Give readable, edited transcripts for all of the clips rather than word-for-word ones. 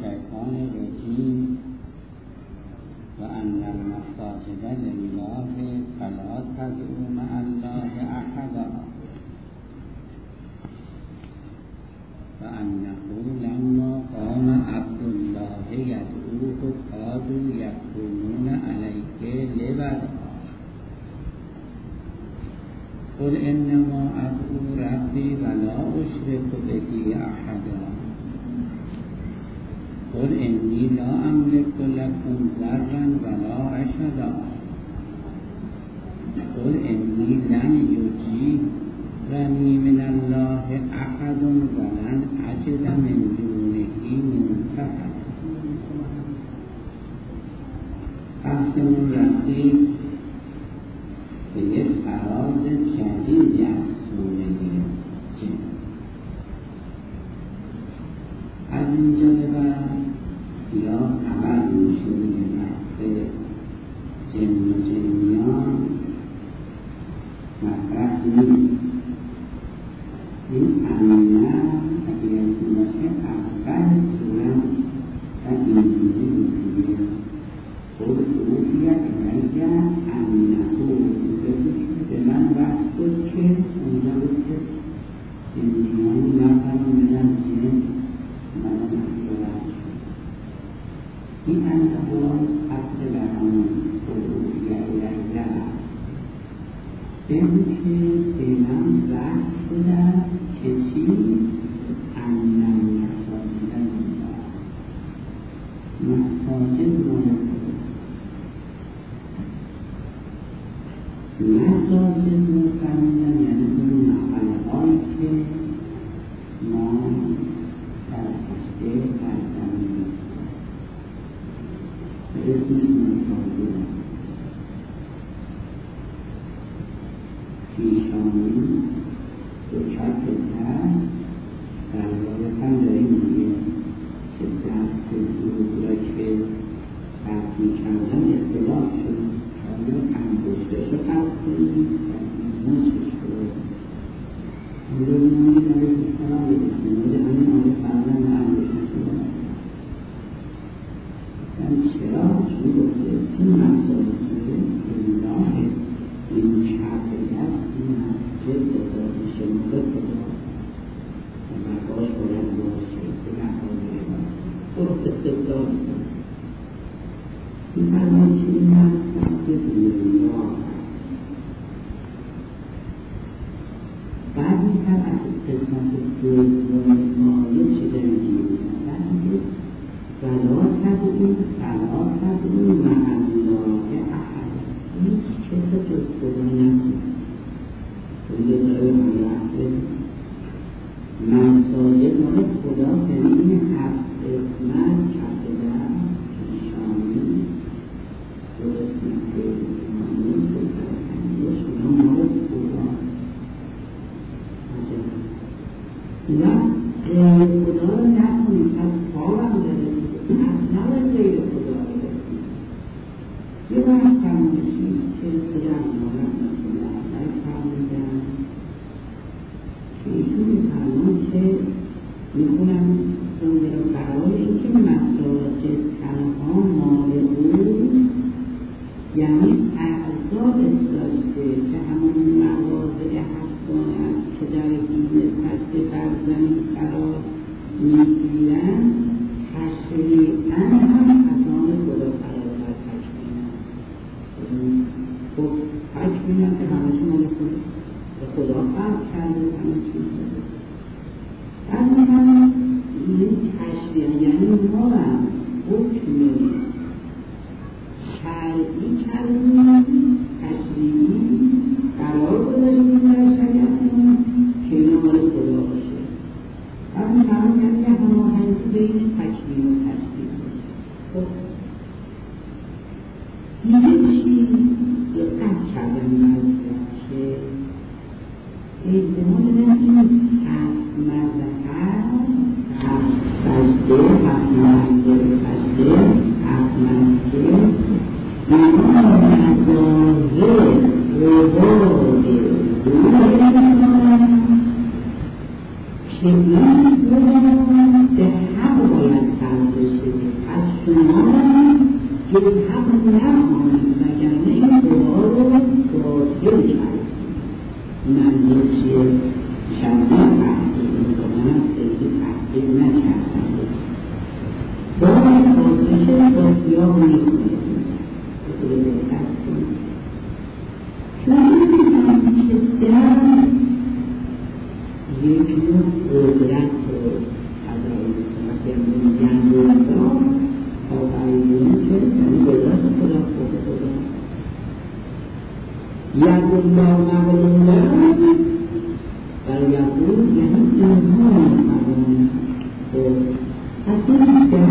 الشیطان الرجیم و ان المساجد لله فلا تدعوا مع الله احدا و انه لما قام عبد الله یدعوه کادوا یکونون علیه لبدا قل انما ادعو ربی ولا اشرک به احدا قل انی لا املک لکم ضرا ولا رشدا قل انی لن یجیرنی من الله احد ولن اجد من دونه ملتحدا. بحثمون رسید به یک فراز جدیدی از سوره جن. از اینجا به بعد سیاه عمل میشه میگه بحث جن و جنیان مطرح نیست. این امینه اگر یادتون باشه اول سوره و اینجوری میگه قل اوحی الیک انه به من وحی شد که اونجا بود که جنیان نفرمودن جن این انتظار اصل برامون قلوبی الیه این که به من وحی شده که چی؟ انم مساجد لله مساجد مساجد فرمودن یعنی اون محلهایی که ما در کشته در زمین به اسم مساجد پیشانی دو چرک تر در روایت هم داریم میگه که دست روز را که قطع میکردن اختلاف شد آیا انگشتش رو قطع کنیم و موسش رو امروز علیه السلام به همین آیه فرمودن انگشتش رو چرا؟ چون گفته این مساجد الله این چرک دست این مسجد بزرگ میشه مدد بزرگ و مقاش باید باشه به مقاله باید استدلال این فرمان که این مسجد الله بعد این تر از قسمت دوم آیه چه داریم فلا تدعوا مع الله احد هیچ کس جز خدا نکنید. اونجا داره مرحله مساجد مال خدا یعنی این هفت قسمت کف دست پیشانی دو قسمت ایمانی دو سرکنیش اونا مال خدا و خدا رو نکنید از خوابم داره نباید غیر خدا رو بکنید. یه وقت فرمایشی که خدا امارت نکنه اول فرمودن که ایشون فرمان که میخونم اونجا برای اینکه مساجد تنها مال اوست یعنی اعضا داشته که همون مواضع حقانه است که در دین پشت بر زمین قرار میگیرن تشریعاً هم حسان خدا قرار بر تشریعاً خب تشریعاً که همشون مال خدا فرق کرده همه چیز اما این تشریعاً یعنی ما هم حکم شرعی کردیم تشریعی قرار گذاشتیم در شریعتمون که اینا مال خدا باشه اما همون یعنی که هماهنگی بین تشریع و تشریع باشه. خب دیگه چی دقت کردن نزدن که احتمال دادن این هفت مذهب هفت سجده هفت مسجد سجده هفت مسجد اینا مظاهر رواد که این رواد به حق باید تن بشه شما جز حق نمانید وگرنه این دعا رو باطل کرد. منظور چیه؟ چندین تحقیق میکنم خیلی تحقیق نکردم. باید آتشه با سیاه میکنید خیلی بهتر کنید. چون که در یک نوع قدرت رو ادایی میکنم که میگن روزا آفرینی که یعنی قدرت خدا خدا یقول مقلوله و یقول یعنی اینها مقلوله پس این در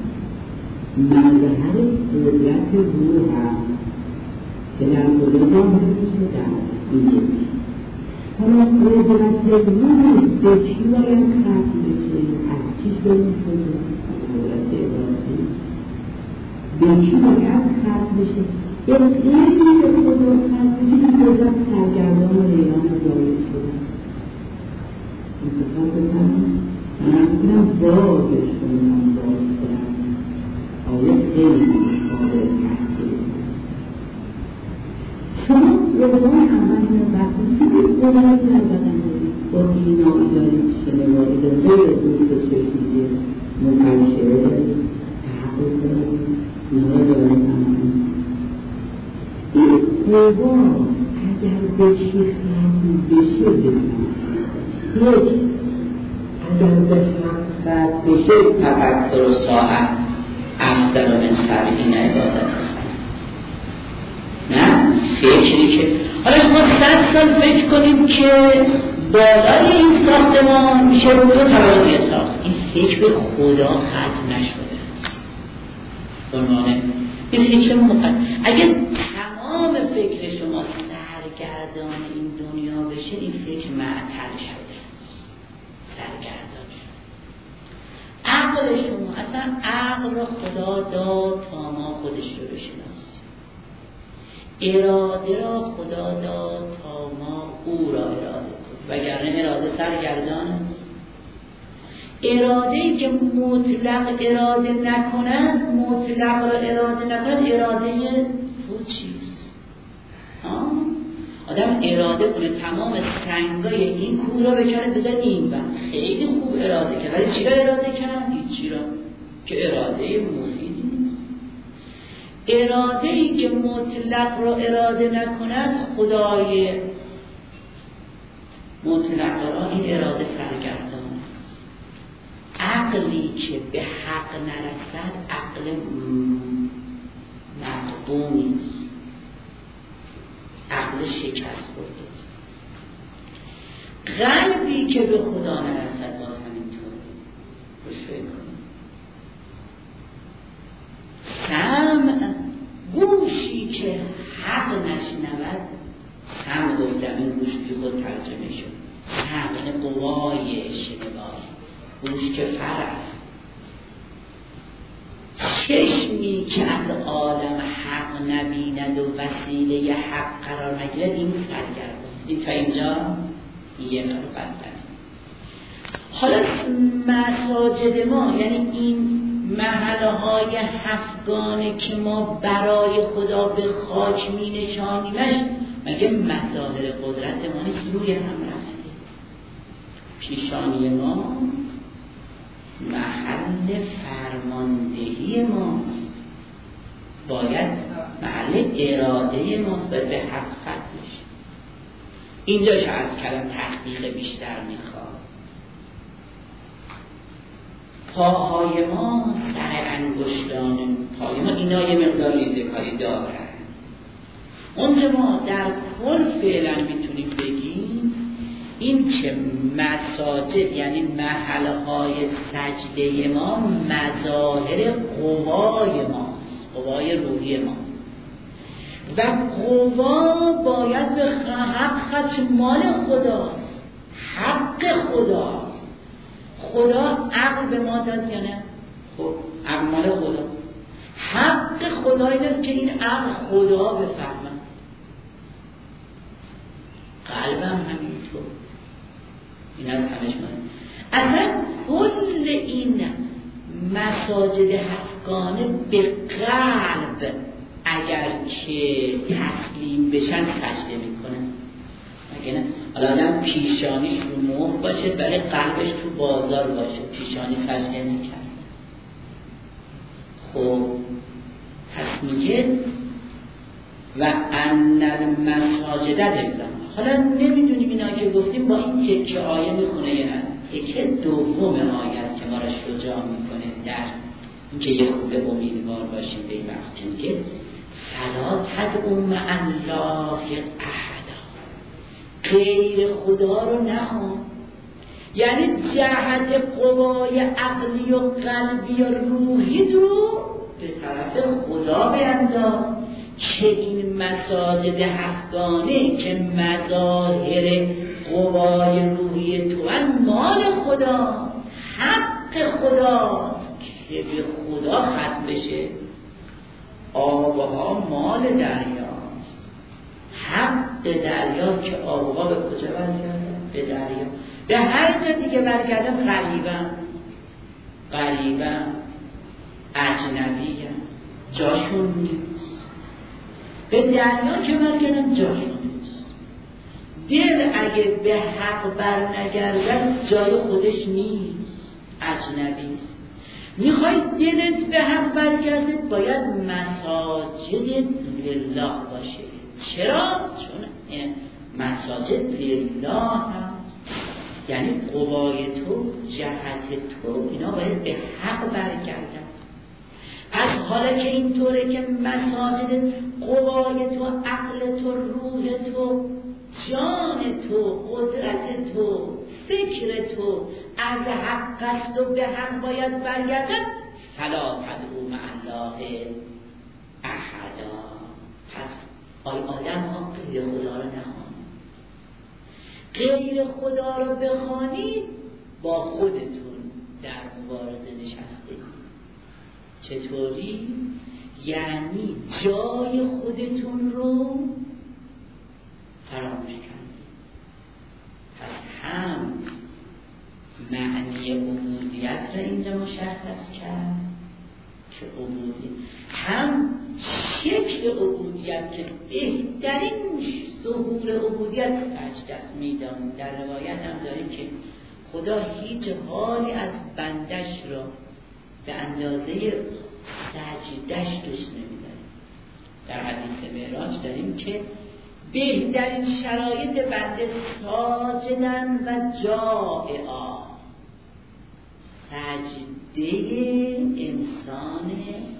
مظهر قدرت روح هست که در قدرت میشه در این یکی. حالا قدرت روح به چی باید ختم بشه؟ از چی شدیم شده؟ قدرت ارادی به چی باید ختم بشه؟ اقلیمی به خدا ختم بشه این قدرت سرگردان و ایران زاید شده. انتخاب بکنم من از کنم بازش کنم باز کنم آیا خیلی قابل تحصیل شما روزهای اول بخشی قدرت نزدن با بینایی دارید شنواری دارید دوست چشیدی مکشره دارید تحقیق دارید اینها دارید این قوا اگر به چی خیلی بشه بکنم اگر به حقیقت بشه تفکر و ساعت افضل من 70 عبادت است. نه فکری که حالا شما 100 سال فکر کنید که بالای این ساختمان میشه رو 2 طبقه ساخت. این فکر به خدا ختم نشده است. برمانه این فکر اگر تمام فکر شما سرگردان این دنیا بشه این فکر معطل شده است، سرگردان شده. عقل شما اصلا عقل رو خدا داد تا ما خودش رو بشناسیم، اراده را خدا داد تا ما او را اراده کنیم، وگرنه اراده سرگردان است. اراده‌ای که مطلق اراده نکند، مطلق را اراده نکند، اراده پوچیست. آدم اراده کنه تمام سنگای این کوه را بکنه بزن این بند، خیلی خوب اراده کرد، ولی چی را اراده کرد؟ هیچی را، که اراده مفیدی نیست. اراده‌ای که مطلق را اراده نکند، خدای مطلق را این اراده سرگردان است. عقلی که به حق نرسد عقل مقدومی است، عقل شکست خورده. قلبی که به خدا نرسد باز همینطور روش فکر کنید. سمع، گوشی که حق نشنود، سمع گفتم این گوش بی خود ترجمه شد، سمع یعنی قوای شنوایی، گوش که فرست، چشمی که از عالم حق نبیند و وسیله حق قرار نگیرد، این سرگردان. این تا اینجا یه قرار بستن. حالا مساجد ما، یعنی این محلهای هفتگانه که ما برای خدا به خاک می نشانیمش، مگه مظاهر قدرت ما نیست؟ روی هم رفته. پیشانی ما محل فرماندهی ماست، باید محل اراده ماست، باید به حق ختم بشه. اینجا که از کلام تحقیق بیشتر میخواد. پاهای ما، سر انگشتان پای ما، اینا یه مقدار ریزه‌کاری دارن. اونجا ما در کل فعلا میتونیم بگیم این که مساجد یعنی محلهای سجده ما مظاهر قوای ماست، قوای روحی ماست، و قوا باید به حق مال خداست، حق خداست. خدا عقل به ما داد یا نه؟ خب عقل مال خداست، حق خدا اینه که این عقل خدا بفهمه. قلبم همینطور، این از همش ماله. اصلا کل این مساجد هفتگانه به قلب اگر که تسلیم بشن سجده میکنن. اگه نه حالا آدم پیشانیش رو مهر باشه ولی قلبش تو بازار باشه، پیشانی سجده میکنه. خب پس میگه و ان المساجد لله. حالا نمیدونیم اینا که گفتیم با این تکه آیه میخونه یا نه. تکه دوم آیه است که ما را شجاع میکنه در اینکه یه خورده امیدوار باشیم به این وقت که فلا تدعوا مع الله احدا، غیر خدا رو نخوان. یعنی جهت قوای عقلی و قلبی و روحی رو به طرف خدا بینداز که این مساجد هفتگانه که مظاهر قوای روحی تو مال خدا، حق خداست که به خدا ختم بشه. آبها مال دریاست، حق دریاست که آبها به کجا برگردن؟ به دریا. به هر جا دیگه برگردن غریبن اجنبی‌ان، جاشون نیست. به دریا که برگردن جاشون نیست. دل اگه به حق بر نگردد جای خودش نیست، اجنبیست. میخوای دلت به حق برگرده باید مساجد لله باشه. چرا؟ چون مساجد لله هست، یعنی قوای تو، جهت تو، اینا باید به حق برگردن. از حالا که اینطوره که مساجد قوای تو، عقل تو، روح تو، جان تو، قدرت تو، فکر تو از حق است و به حق باید برگردن. فلا تدعوا مع الله احدا. پس آدم ها غیر خدا رو نخوانید. غیر خدا رو بخوانید با خودتون در مبارزه نشستید. چطوری؟ یعنی جای خودتون رو فراموش کردید. پس هم معنی عبودیت را اینجا مشخص کرد که عبودیت، هم شکل عبودیت که بهترین ظهور عبودیت سجده است. میدانید در روایت هم داریم که خدا هیچ حالی از بندش را به اندازه سجدش دوست نمی‌داره. در حدیث معراج داریم که بهترین شرایط بنده ساجدن و جائعا، سجده انسان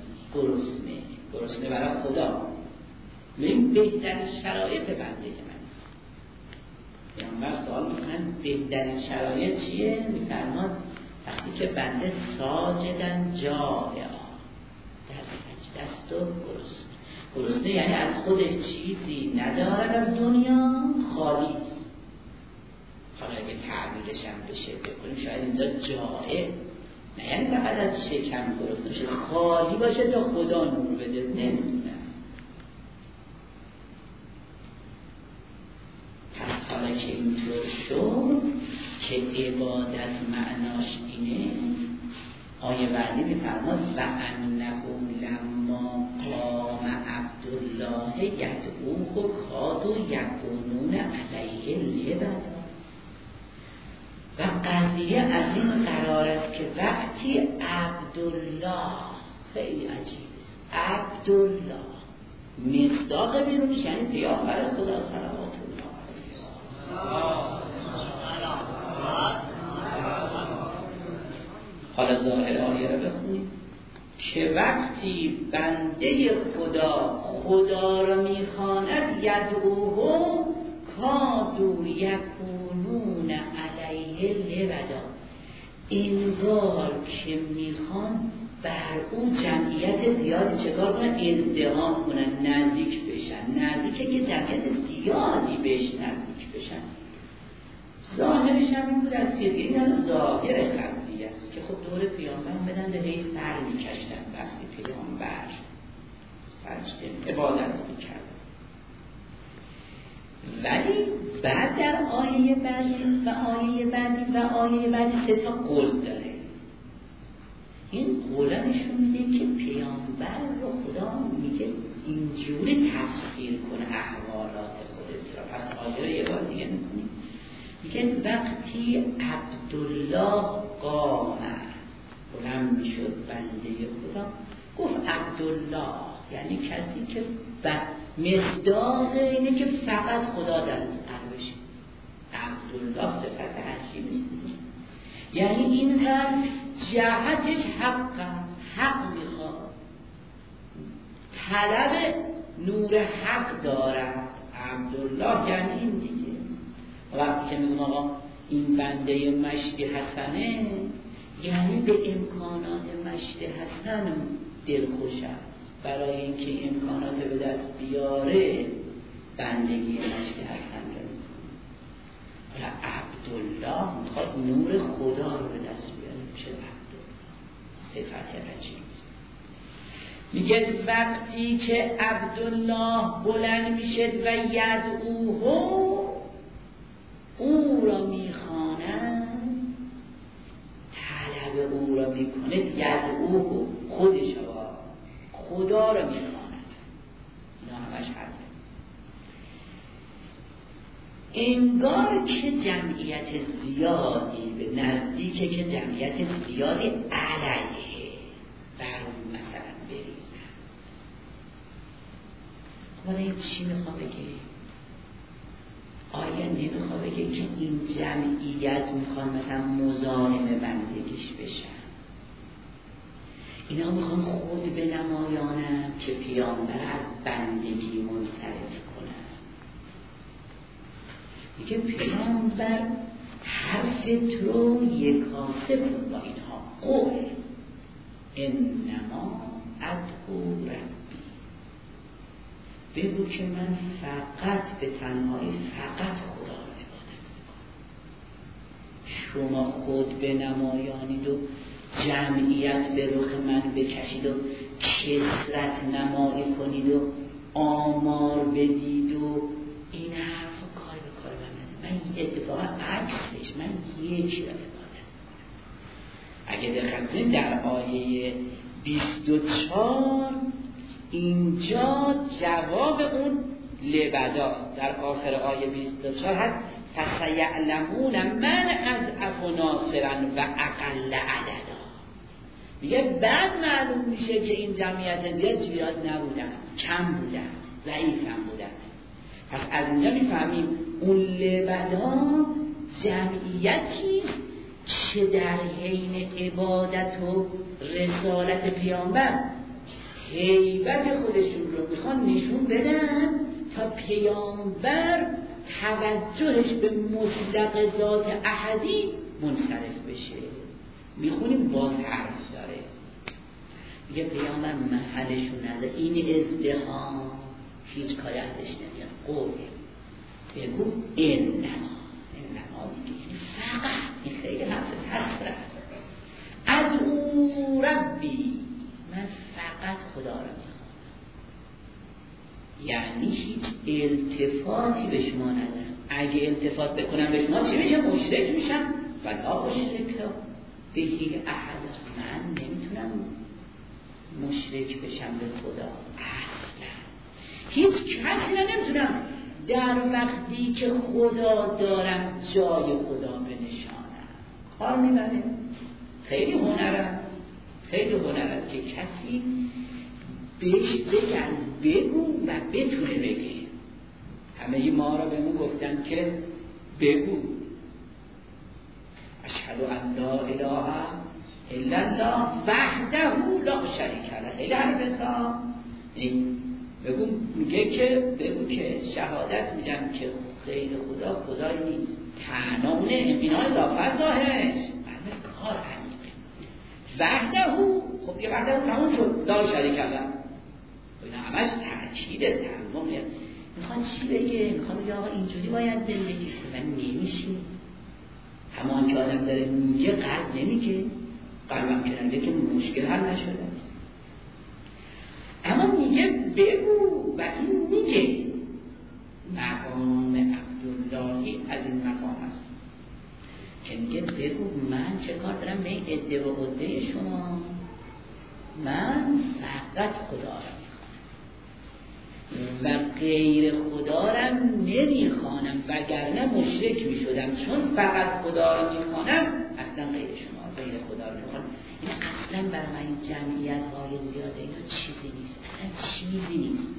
گرسنه برای خدا. این بهترین شرایط بنده که من است. پیامبر سوال میکنن بهترین شرایط چیه؟ میفرماد وقتی که بنده ساجدن جائعا، در سجده است و گرسنه، یعنی از خودش چیزی ندارد، از دنیا خالی است. حالا اگه تعبیرش هم بشه بکنیم شاید اینجا جائع نه یعنی فقط از شکم گرسنه بشه، خالی باشه تا خدا نور بده. نمیدونم. پس حالا که اینطور شد که عبادت معناش اینه، آیه بعدی میفرماد و انهم لما قام عبدالله یدعوه کادوا یکونون علیه لبدا. و قضیه از این قرار است که وقتی عبدالله، خیلی عجیب است، عبدالله مصداق بیرونش یعنی پیامبر خدا صلوات الله علیه. حالا ظاهر آیه رو بخونید که وقتی بنده خدا را میخواند یدعوه کادوا یکونون علیه لبدا، انگار که میخوان بر اون جمعیت زیادی چکار کنن؟ ازدحام کنن، نزدیک بشن. نزدیکه که جمعیت زیادی بهش نزدیک بشن. ظاهرش هم این بود از این هم ظاهر قضیه است که خب دور پیامبر بدن به هی سر میکشتن وقتی پیامبر سجده عبادت میکرد. ولی بعد در آیه بعدی و آیه بعدی و آیه بعدی 3 تا قول داره. این قولا نشون میده که پیامبر رو خدا میگه اینجوری تفسیر کنه احوالات خودت را. پس آیه یه بار دیگه میکنیم، میگه وقتی عبدالله قام بلند میشد بنده خدا، گفت عبدالله یعنی کسی که مصداق اینه که فقط خدا در قلبش. عبدالله صفت عجیبی است، یعنی این حرف جهتش حق است، حق میخواد، طلب نور حق دارد. عبدالله یعنی این دیگه. وقتی که میگم آقا این بنده مشتی حسنه، یعنی به امکانات مشتی حسن دلخوش است، برای اینکه امکانات به دست بیاره بندگی مشتی حسن رو میکنه. حالا عبدالله میخواد نور خدا رو به دست بیاره، میشه عبدالله. صفت عجیب است. میگه وقتی که عبدالله بلند میشد و یدعوه، او را میخواند، طلب او را میکنه، یدعوه خودش را، خدا را میخواند. اینا همش حرفه. انگار که جمعیت زیادی به نزدیکه که جمعیت زیادی علیه بر اون مثلا بریزن. حالا این چی میخواه بگه؟ آیا نمیخواه بگه که این جمعیت میخوان مثلا مزاحم بندگیش بشن؟ اینا میخوان خود بنمایانن که پیامبر از بندگی منصرف کنن. میگه پیامبر حرفت رو یکاسه کن با اینها. قول انما ادعو ربی، بگو که من فقط به تنهایی فقط خدا رو عبادت میکنم. شما خود بنمایانید و جمعیت به رخ من بکشید و کثرت نمایی کنید و آمار بدید و این حرف کار به کار من نده. من اتفاقا عکسش، من یکی را عبادت میکنم. اگه دقت کنید در آیه 24 اینجا جواب اون لبداست. در آخر آیه 24 هست فسیعلمون من اضعف ناصرا و اقل عددا. میگه بعد معلوم میشه که این جمعیت زیاد نبودن، کم بودن، ضعیف هم بودن. پس از اینجا میفهمیم اون لبدا جمعیتی که در حین عبادت و رسالت پیامبر هیبت خودشون رو میخوان نشون بدن تا پیامبر توجهش به مطلق ذات احدی منصرف بشه. میخونیم باز حرف داره، میگه پیامبر محلشون نزد این ازدهام هیچ کاری ازش نمیاد. قول بگو انما دیگه فقط، این خیلی حرفش حسر است. ادعو ربی، من فقط خدا را میخوام. یعنی هیچ التفاتی به شما ندارم. اگه التفات بکنم به شما چی میشه؟ مشرک میشم. ولا مشرک بهی احد، من نمیتونم مشرک بشم به خدا اصلا. هیچ کسی را نمیتونم در وقتی که خدا دارم جای خدا بنشانم. کار میبره. خیلی هنر است که کسی بهش بگن بگو و بتونه بگه. همه ما را به ما گفتن که بگو اشهد ان لا اله الا الله وحده لا شریک له. خیلی حرفا بگو، میگه که بگو که شهادت میدم که غیر خدا خدایی نیست. تنانه اینا اضافه ظاهرش مثل کار عمیقه. وحده، خب یه وحده تموم شد، لا شریک له. اینا همش تأکیده تمامیه. میخوان چی بگه؟ میخوان بگه آقا اینجوری باید زندگی کنه. نمیشه. همان که آدم داره میگه قلب نمیگه. قلبم کننده که مشکل حل نشده است. اما میگه بگو و این میگه. مقام عبداللهی از این مقام است که میگه بگو من چه کار دارم به این عده و عده شما. من فقط خدا را میخوانم و غیر خدا را نمیخوانم، وگرنه مشرک میشدم. چون فقط خدا را میخوانم اصلا غیر شما غیر خدا را میخوانم. این اصلا برای من این جمعیت های زیاده اینا چیزی نیست، اصلا چیزی نیست.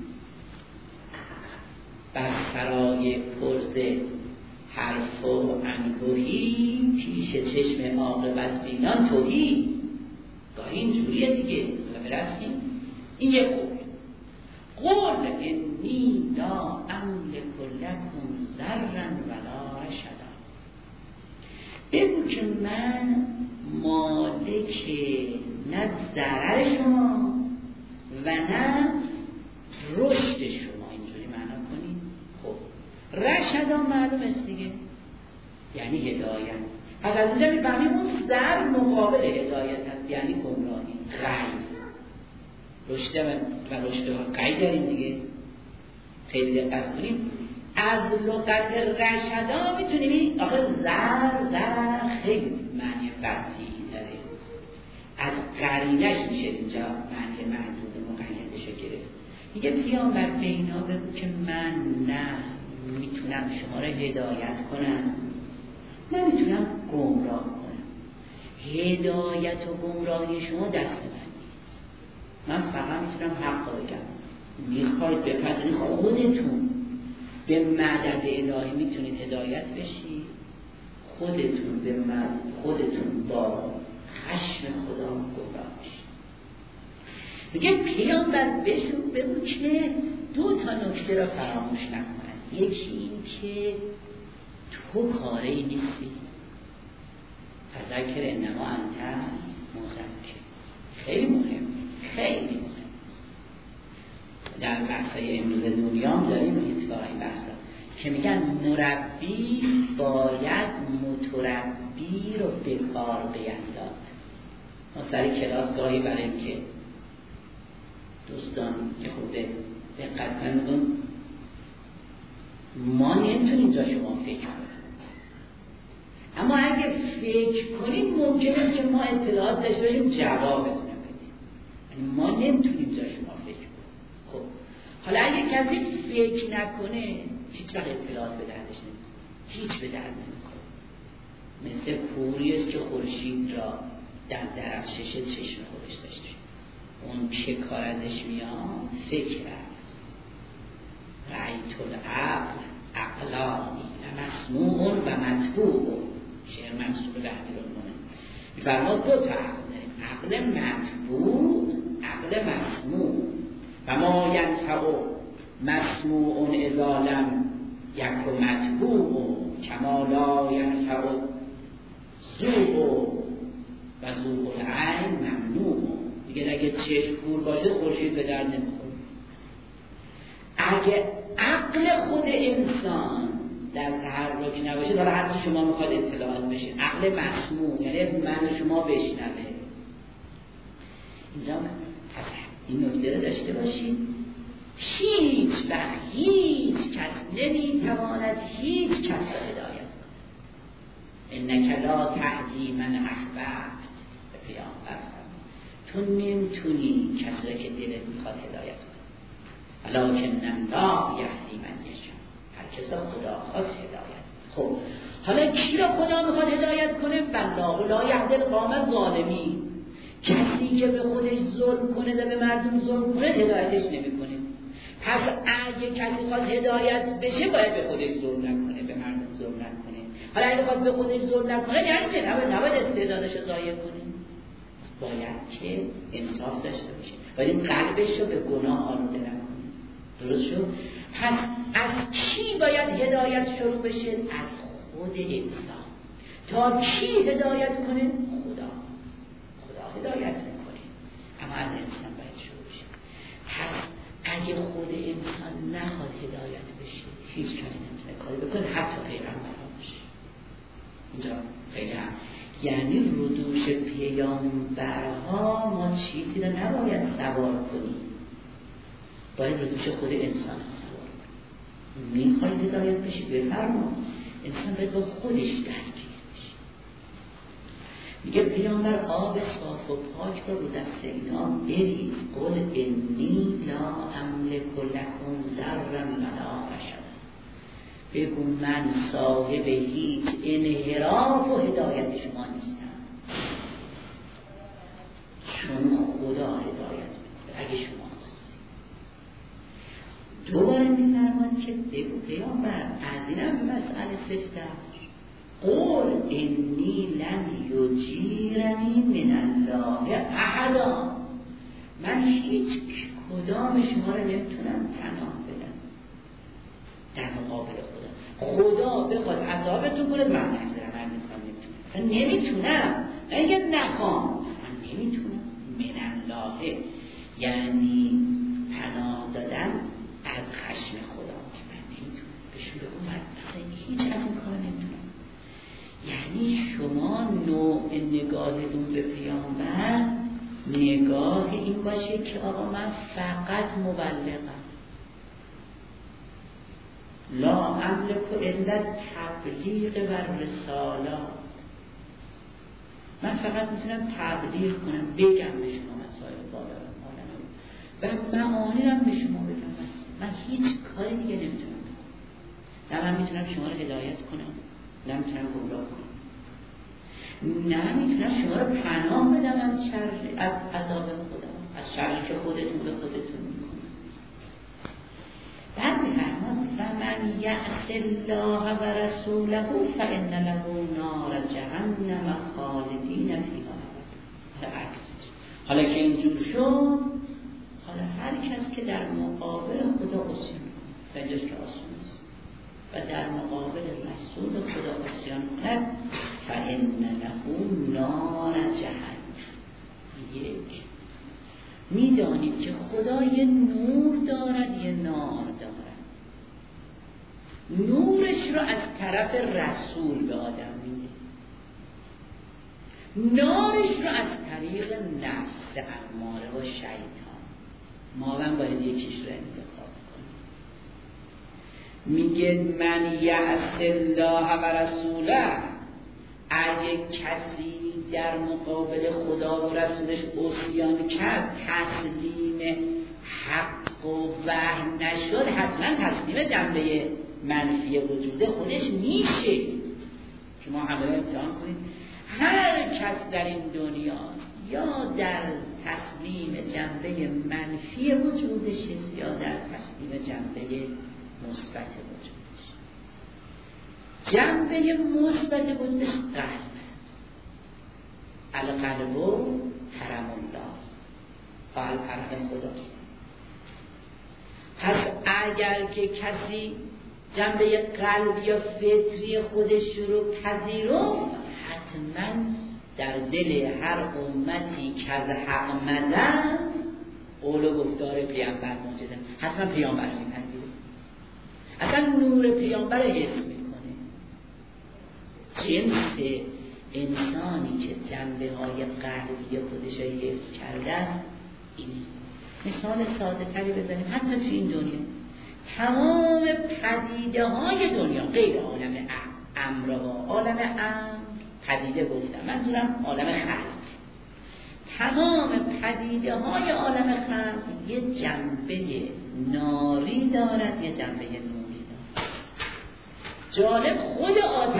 بر فرای پرزه حرف و انگوهی، پیش چشم عاقبت بینان توهی. گاهی اینجوریه دیگه. برسیم این یک قول انی لا املک لکم ضرا ولا رشدا. بگو که من مالک نه ضرر شما و نه رشد شما. اینجوری معنا کنید. خب رشدا معلوم است دیگه، یعنی هدایت. پس از اینجا میفهمیم اون ضرر مقابل هدایت هست، یعنی گمراهی، غی. رشد و رشد غی داریم دیگه. خیلی دقت کنیم. از لغت رشدا میتونیم آخه زر خیلی معنی وسیعی داره. از قرینش میشه اینجا معنی محدود مقیدش رو گرفت. میگه پیامبر به اینا بگو که من نه میتونم شما رو هدایت کنم، نمیتونم گمراه کنم. هدایت و گمراهی شما دست من نیست. من فقط میتونم حق بگم. میخواید بپذیرید خودتون به مدد الهی میتونید هدایت بشید، خودتون با خشم خدا گمراه بشید. میگه پیامبر بهشون بگو که دو تا نکته را فراموش نکنن. یکی این که تو کاری نیستی، فذکر انما انت مذکر. خیلی مهم، خیلی مهم. در بحثای امروز دنیا هم داریم اتفاقا این بحثا که میگن مربی باید متربی رو به کار بیندازه. ما سر کلاس گاهی برای اینکه دوستان که خود دقت کنن ما نمیتونیم جا شما فکر کنیم، اما اگه فکر کنیم ممکنه که ما اطلاعات داشته باشیم جوابتون بدیم. یعنی ما نمیتونیم جا شما فکر کنیم. خب حالا اگه کسی فکر نکنه هیچ وقت اطلاعات به دردش نمیکنه، هیچ به درد نمیکنه. مثل کوری است که خورشید را در درخشش چشم خودش داشته. اون چه کار ازش میاد؟ فکر است. رأیت العقل عقلانی مسموع و مطبوع. شعر منصوب به امیرالمومنین میفرماد دو تا عقل مطبوع، عقل مسموع. و ما ینفع مسموع اذا لم یک مطبوع کما لا ینفع ذوق و ذوق العین ممنوع. دیگه اگه چشم کور باشه خورشید به درد نمیخوره. اگه عقل خود انسان در تحرک نباشه، داره حتی شما میخواد اطلاعات بشه، عقل مسموع یعنی من و شما بشنوه. اینجا این نکته رو داشته باشید. هیچ وقت هیچ کس نمیتواند هیچ کس را هدایت کنه. انک لا تهدی من احببت. به پیامبر تو نمیتونی کسی را که دلت میخواد هدایت کنی. ولکن الله یهدی من یشاء. هر کس را خدا خواست هدایت. خب حالا کی را خدا میخواد هدایت کنه؟ والله لا یهدی القوم الظالمین. کسی که به خودش ظلم کنه و به مردم ظلم کنه هدایتش نمیکنه. پس اگه کسی خواست هدایت بشه باید به خودش ظلم نکنه، به مردم ظلم نکنه. حالا اگه خواست به خودش ظلم نکنه یعنی چه؟ نباید استعدادش رو ضایع کنه. باید که انصاف داشته باشه، باید این قلبش رو به گناه آلوده نکنه. درست شد؟ پس از کی باید هدایت شروع بشه؟ از خود انسان. تا کی هدایت کنه؟ خدا هدایت میکنه، اما از انسان باید شروع بشه. پس اگه خود انسان نخواد هدایت بشه هیچ کس نمیتونه کاری بکنه، حتی پیغمبر باشه. اینجا خیلی هم یعنی ردوش پیامبرها ما چیزی رو نباید سوار کنیم، باید ردوش خود انسان سوار کنیم. میخوای هدایت بشی بفرما، انسان باید با خودش درگیر بشه. میگه پیامبر آب صاف و پاک رو دست اینا بریز. قل انی لا املک لکم ضرا ولا رشدا. بگو من صاحب هیچ انحراف و هدایت شما نیستم، چون خدا هدایت میکنه اگه شما خواستی. دوباره میفرماد که بگو پیامبر از اینم مسئله سفتر، قول انی لن یجیرنی من الله احدا. من هیچ کدام شما رو نمیتونم پناه بدم در مقابل خدا بخواد عذابتون کنه، من نگذارم، من نمیتونم. اگه نخوام من نمیتونم. من الله یعنی پناه دادن از خشم خدا که من نمیتونم. بهشون بگو من اصلا هیچ از این کار نمیتونم. یعنی شما نوع نگاهتون به پیامبر نگاه این باشه که آقا من فقط مبلغم، لا املک الا تبلیغ و رسالات. من فقط میتونم تبلیغ کنم، بگم به شما مسائل بالا عالم و معانی رو به شما بگم. من هیچ کاری دیگه نمیتونم بکنم. نه من میتونم شما رو هدایت کنم، نه میتونم گمراه کنم، نه میتونم شما رو پناه بدم از شر، از عذاب خدا، از شری که خودتون به خودتون میکنم. بعد میفرماد و من یعص الله و رسوله فان له نار جهنم خالدین فیها. حالا عکس، حالا که اینجور شد، حالا هر کس که در مقابل خدا عصیان کنه، اینجاست که آسان است، و در مقابل رسول خدا عصیان کند، فان له نار جهنم. یک میدانید که خدا یه نور دارد، یه نار دارد. نورش رو از طرف رسول به آدم میده، نارش رو از طریق نفس اماره و شیطان. ما هم باید یکیش رو انتخاب کنیم. میگه من یعص الله و رسوله، اگه کسی در مقابل خدا و رسولش عصیان کرد، تسلیم حق و وحی نشد، حتما تسلیم جنبه منفی وجود خودش میشه. که ما همه امتحان کنیم، هر کس در این دنیا یا در تسلیم جنبه منفی وجودش یا در تسلیم جنبه مثبت وجودش. جنبه مثبت وجودش قلب، القلب حرم الله، قلب حرم خداست. پس اگر که کسی جنبه قلب یا فطری خودش رو پذیرفت، حتما در دل هر امتی که از حق مدد قول و گفتار پیامبر موجوده، حتما پیامبر میپذیره، اصلا نور پیامبر رو حس میکنه. جنس انسانی که جنبه های قلبی خودش رو حفظ کرده است اینه. مثال ساده تری بزنیم، حتی تو این دنیا تمام پدیده های دنیا غیر عالم امر و عالم امر پدیده گفتم، منظورم عالم خلق، تمام پدیده های عالم خلق یه جنبه ناری دارد، یه جنبه نوری دارد. جالب خود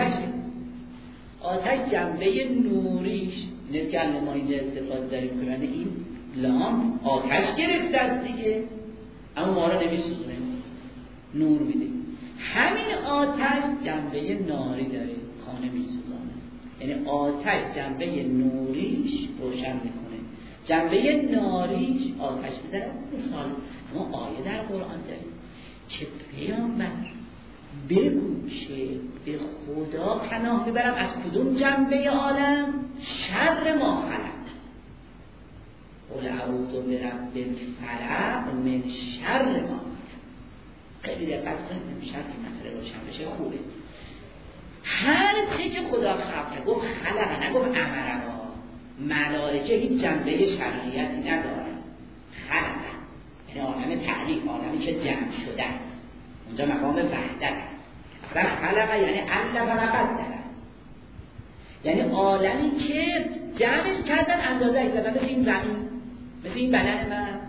آتش جنبه نوریش نیست که ما اینجا استفاده داریم کنن، این لامپ آتش گرفته است دیگه، اما ما رو نمیسوزونه، نور میده. همین آتش جنبه ناری داره، خانه میسوزانه. یعنی آتش جنبه نوریش روشن میکنه، جنبه ناریش آتش میزنه. مثال ما آیه در قرآن داریم که پیامبر بگو که به خدا پناه میبرم از کدوم جنبه عالم؟ شر ما خلق. قل اعوذ برب الفلق من شر ما خلق. خیلی دقت کنید نمیشه این مسئله روشن بشه، خوبه. هر چی که خدا خلق، گفت خلق، نگفت امره. ملائکه هیچ جنبه شرعیتی نداره، خلق یعنی عالم تعلیق، عالمی که جمع شده است، اونجا مقام وحدت است. اصلا خلق یعنی علق و قدر. یعنی عالمی که جمعش کردن اندازه زدن مثل این زمین، مثل این بدن من.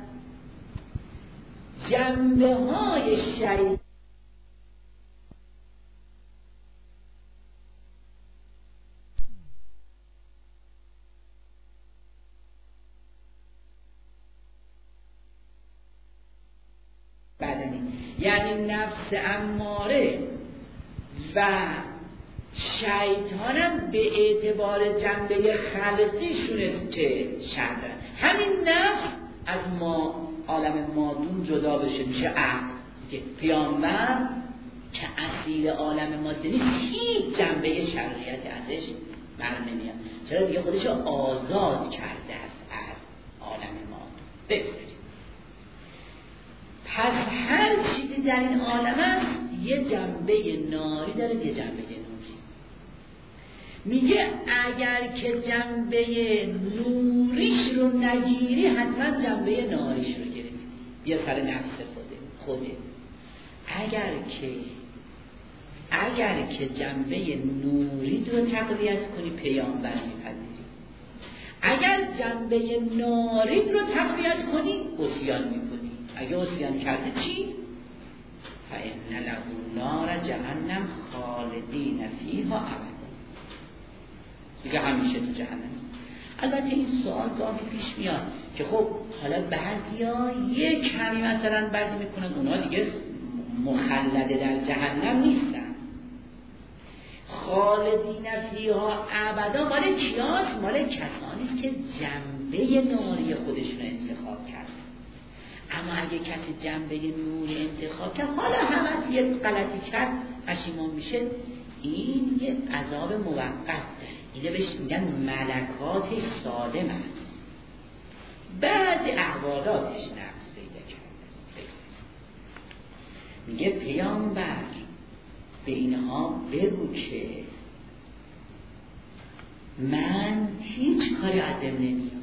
جنبه های شریعت بدنی، یعنی نفس اماره و شیطانم به اعتبار جنبه خلقیشونه که شر دارن. همین نفس از ما عالم مادون جدا بشه میشه عقل که پیامبر که اسیر عالم ماده نیست، هیچ جنبه شرعیت ازش بر نمیاد. چرا دیگه خودش آزاد کرده است از عالم مادون. بگذارید پس هر چیزی در این عالم است یه جنبه ناری داره، یه جنبه نوری. میگه اگر که جنبه نوریش رو نگیری حتما جنبه ناریش رو گرفتی. بیا سر نفس خودت. اگر که جنبه نوری رو تقویت کنی پیامبر میپذیری، اگر جنبه ناری رو تقویت کنی عصیان میکنی. اگه عصیان کرده چی؟ فإن له نار جهنم خالدین فیها ابدا، دیگه همیشه تو جهنم. البته این سوال گاهی پیش میاد که خب حالا بعضیا یک کمی مثلا بدی میکنن، اونا دیگه مخلده در جهنم نیستن. خالدین فیها ابدا مال کیاست؟ مال کسانی است که جنبه ناری خودشون انتخاب کردن. اما اگه کسی جنبه نوری انتخاب کرد، حالا هم از یه غلطی کرد پشیمان میشه، این یه عذاب موقت، اینه بهش میگن ملکاتش سالم است، بعد احوالاتش نقص پیدا کرده. میگه پیامبر به اینها بگو که من هیچ کاری ازم نمیاد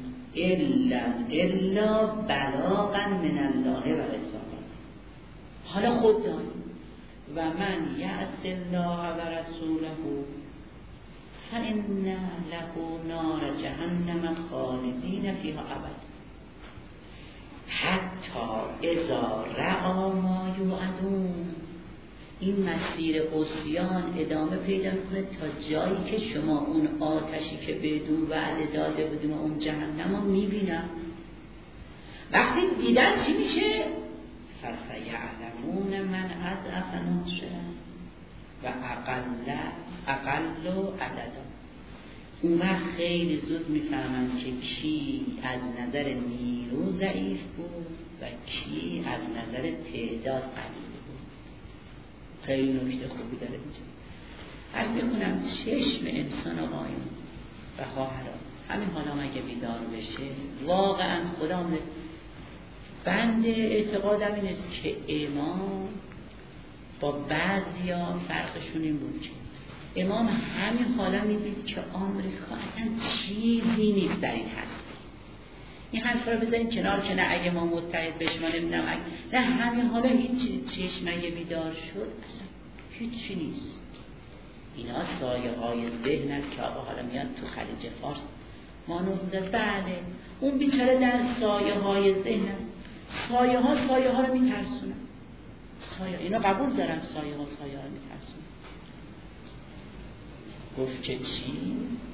الا بلاغا من الله و رسالته. حالا خود دانی و من یعص الله و رسوله فإن له نار جهنم خالدین فیها ابدا حتی اذا رأى ما یوعدون. این مسیر عصیان ادامه پیدا کنه تا جایی که شما اون آتشی که بدون وعده داده بودیم اون جهنم رو میبینم. وقتی دیدن چی میشه؟ فسیعلمون من اضعف نصرا و اقل عددا. اون وقت خیلی زود میفهمن که کی از نظر نیرو ضعیف بود و کی از نظر تعداد قلیل بود. خیلی نکته خوبی داره اینجا. عرض بکنم چشم انسان آقایون و خواهران همین حالا مگه بیدار بشه، واقعا خدا بنده اعتقادم این است که امام با بعضیا فرقشون این بود که امام همین حالا میدید که آمریکا اصلا چیزی نیست در این هستی. این حرفا رو بذاریم کنار که نه اگه ما متحد بشیم نمیدونم نه همین حالا هیچ چشمه بیدار شد اصلا هیچی نیست. اینا سایه های ذهن است که آقا حالا میاد تو خلیج فارس ما نوزده. بله اون بیچاره در سایه های ذهن است. سایه ها رو میترسونن. سایه اینا قبول دارن سایه ها رو میترسونن. گفت که چی؟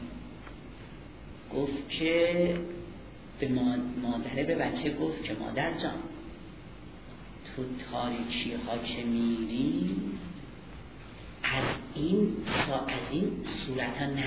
گفت که به مادره به بچه گفت که مادر جان تو تاریکی ها که میری از این صورت ها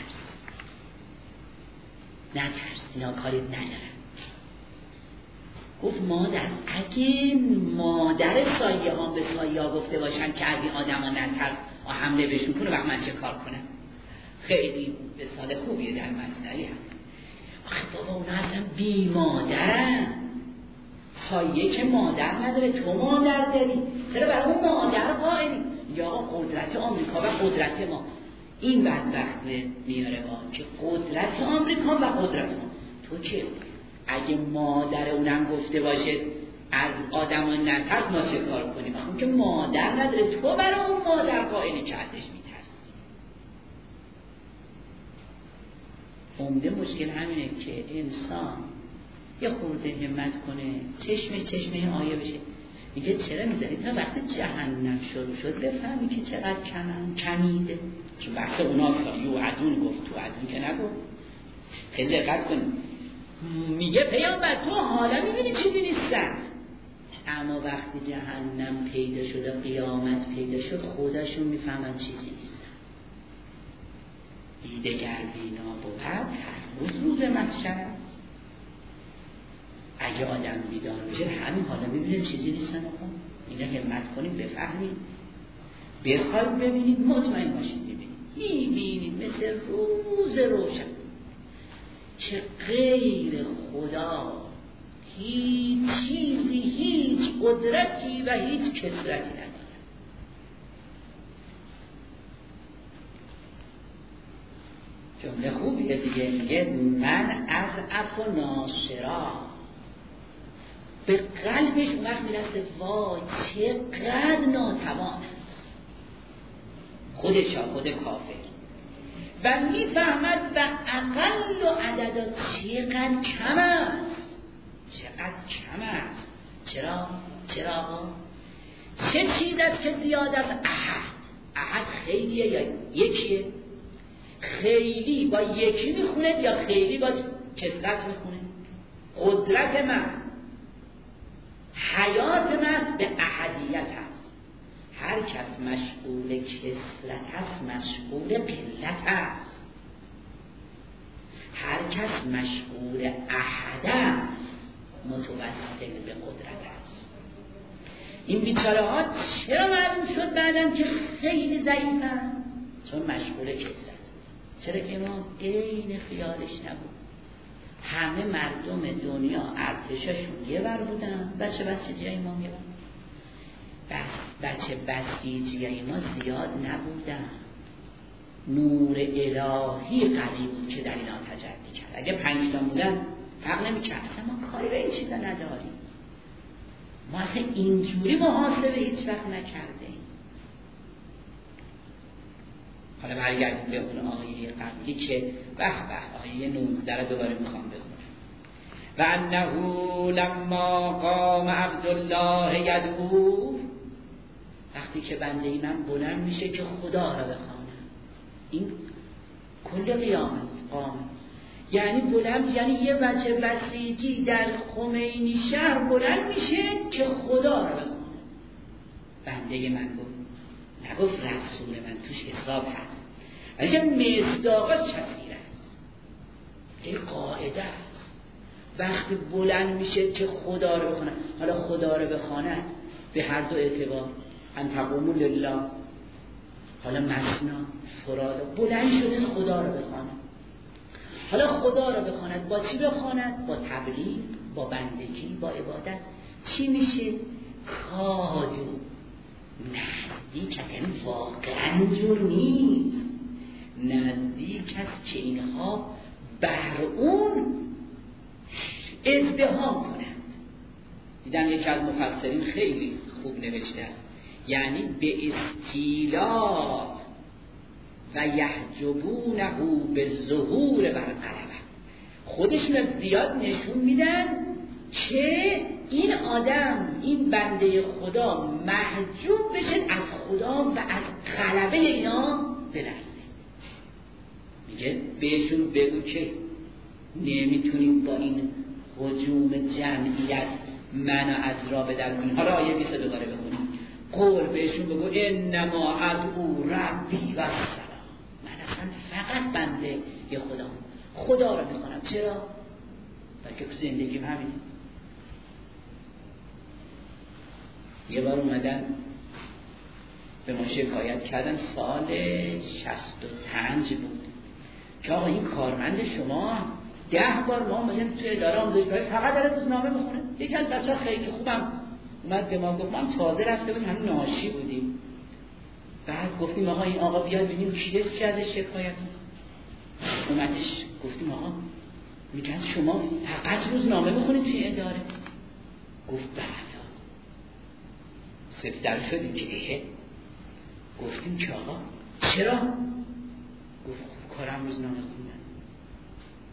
نترس اینا کاری ندارن. گفت مادر اگه مادر سایه ها به سایه ها گفته باشن که از این آدم ها نترس حمله بهشون کنه وقت من چه کار کنم؟ خیلی به سال خوبیه در مسئله هم. آخه بابا اونا اصلا بی مادرن. سایه که مادر نداره تو مادر داری، چرا برای اون مادر قائلی؟ یا قدرت آمریکا و قدرت ما. این بدبخت میاره که قدرت آمریکا و قدرت ما. تو که اگه مادر اونم گفته باشه از آدم ها نترس ما چه کار کنیم؟ اون که مادر نداره تو برای اون مادر قائلی که ازش میترسی. عمده مشکل همینه که انسان یه خورده همت کنه چشمه آیه بشه، میگه چرا میذاری تا وقتی جهنم شروع شد بفهمی که چقدر کمیده. چون وقت اوناسا یوعدون گفت، تو عدون که نگفت. خیلی دقت کن، میگه پیامبر تو حالا میبینی چیزی نیستن، اما وقتی جهنم پیدا شد و قیامت پیدا شد خودشون میفهمن چیزی نیستن. دیدگر بینا بود هر روز محشر. اگه آدم بیدار بشه همین حالا میبینه چیزی نیستن. اینا همت کنیم بفهمید، بخواید ببینید، مطمئن باشید ببینید، میبینید مثل روز روشن که غیر خدا هیچ چیزی، هیچ قدرتی و هیچ کثرتی نداره. جمله خوبیه دیگه، میگه من از عفو ناصرا. به قلبش اون وقت میرسه وای چقدر ناتوان است خودش، خود کافر، و میفهمد و اقل و عددا چقدر کم است، چقدر کم است. چرا؟ چه چیز است که زیاد از احد خیلیه یا یکیه؟ خیلی با یکی میخونه یا خیلی با کثرت میخونه؟ قدرت محض، حیات محض به احدیت است. هر کس مشغول کثرت است مشغول قلت است. هر کس مشغول احد است متوسل به قدرت است. این بیچاره ها چرا معلوم شد بعدن که خیلی ضعیفن؟ چون مشغول کثرت. چرا امام عین خیالش نبود؟ همه مردم دنیا ارتششون یه ور بودن، بچه بسیجی امام یه ور، بچه بسیجی ما زیاد نبودن. نور الهی قوی بود که در اینا تجلی کرد. اگه 5 تا بودن فرق نمی‌کرد. ما کاری به این چیزا نداریم. ما اصلا اینجوری محاسبه هیچ وقت نکردیم. حالا برگردیم به اون آیه قبلی که آیه 19 رو دوباره میخوام بخونم. و انه لما قام عبدالله یدعو، وقتی که بنده من بلند میشه که خدا را بخوانه. این کل قیامت قام، یعنی بلند، یعنی یه بچه بسیجی در خمینی شهر بلند میشه که خدا را بخوانه. بنده من گفت، نگفت رسول من، توش حساب هست، ولی که مصداقش کثیر است. این قاعده است. وقتی بلند میشه که خدا رو بخواند، حالا خدا رو بخواند به هر دو اعتبار، ان تقوموا لله، حالا مثنا فرادا، بلند شده خدا رو بخواند. حالا خدا رو بخواند با چی بخواند؟ با تبلیغ، با بندگی، با عبادت. چی میشه؟ کادو نزدیک است، یعنی واقعا جور نیست، نزدیک است که اینها بر اون ازدحام کنند. دیدم یک از مفسرین خیلی خوب نوشته است، یعنی به استیلا و یحجبونه به ظهور بر قلبه، خودشون از زیاد نشون میدن که این آدم، این بنده خدا محجوب بشه از خدا و از غلبه اینا بلرزه. میگه بهشون بگو که نمیتونید با این هجوم جمعیت منو از راه بدر کنید. حالا آیه 20 دوباره بخونید. قول بهشون بگو انما ادعو ربی و السلام، من اصلا فقط بنده یه خدا رو میخوانم. چرا؟ بلکه زندگیم همینه. یه بار اومدن به ما شکایت کردن، سال 65 بود، که آقا این کارمند شما 10 بار ما اومدیم توی اداره آموزشگاهی فقط داره روزنامه میخونه. یکی از بچه‌ها خیلی خوبم اومد به ما گفت، ما هم تازه رفته بودیم، همین ناشی بودیم، بعد گفتیم آقا این آقا بیاد ببینیم کی رس کرده شکایت. اومدش گفتیم آقا میگن شما فقط روزنامه میخونید توی اداره؟ گفت بله. سفدر شدیم که گفتیم که آقا چرا؟ گفت کارم روزنامه خوندن.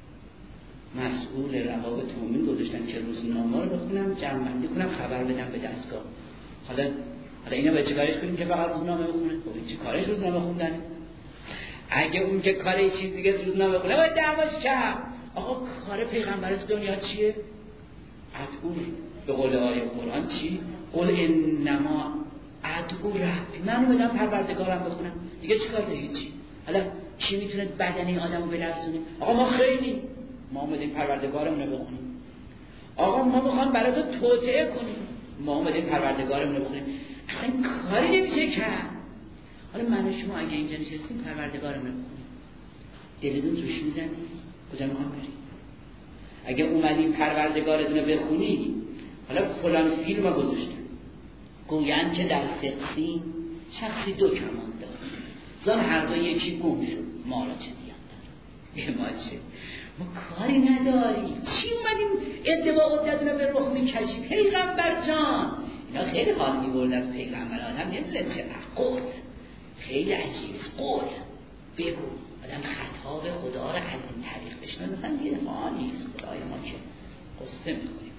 مسئول روابط عمومی گذاشتن که روزنامه رو بخونم، جمع‌بندی کنم، خبر بدم به دستگاه. حالا اینا به چه کارش کنیم که فقط روزنامه بخونه؟ خب چه کارش روزنامه خوندنه؟ اگه اون که کار چیز دیگه روزنامه بخونه باید دعواش کرد. آقا کار پیغمبر تو دنیا چیه؟ ادعو به قول آیه قرآن چی؟ قل انما ادعو ربی، منو بدم پروردگارم بخونم، دیگه چیکار داری؟ چی؟ حالا کی میتونه بدن این آدمو بلرزونه؟ آقا ما خیلی ما اومدیم پروردگارمون رو بخونیم. آقا ما میخوام برای تو توطئه کنیم، ما اومدیم پروردگارمون رو بخونیم. اصلا کاری نمیشه کرد. حالا من و شما اگه اینجا نشستیم پروردگارمون رو بخونیم، دلتون توش میزنه کجا میخوام بریم؟ اگه اومدیم پروردگارتون رو بخونیم، حالا فلان فیلم رو گذاشتن گویند که در سقسیم شخصی 2 کمان داره، زان هر دو یکی گم شد، ما را چه زیان داره؟ ما چه؟ ما کاری نداریم. چی اومدیم ادعا عدتون رو به رخ میکشیم؟ پیغمبر جان اینا خیلی حال میبرد از پیغمبر. آدم نمیدونه چه قول خیلی عجیبه. قول بگو آدم خطاب خدا رو از این طریق بشنه، مثلا یه حالیست خدای ما که قصه میکنیم.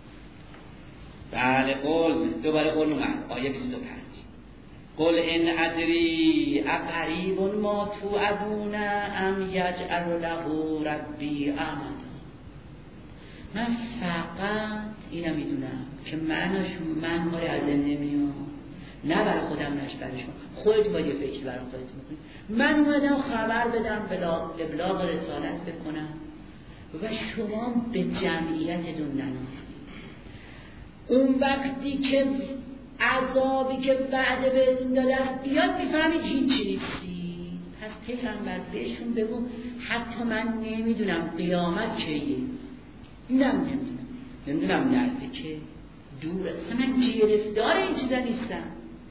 بله قول دوباره قول اومد آیه 25 قل ان ادری اقریب ما توعدون ام یجعل له ربی امدا. من فقط اینو میدونم که من کاری از این نمیام، نه برای خودم نش برای شما، خودت باید یه فکر برای خودت میکنی. من اومدم خبر بدم، ابلاغ رسالت بکنم و شما به جمعیتتون ننازید. اون وقتی که عذابی که وعده بهتون داده است بیاد میفهمید هیچی نیستی. پس پیغمبر بهشون بگو حتی من نمیدونم قیامت کیه، نمیدونم نزدیکه دور است، من گرفتار این چیزا نیستم.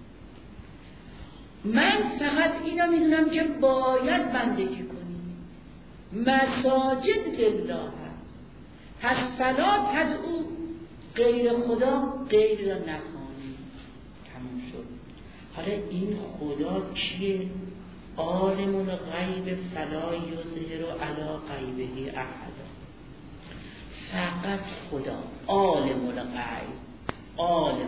من فقط اینا میدونم که باید بندگی کنید، مساجد لله هست، پس فلا تدعو غیر خدا غیر را نخوانید. تموم شد. حالا این خدا کیه؟ عالم الغیب فلا یظهر علی غیبه احدا. فقط خدا عالم الغیب، عالم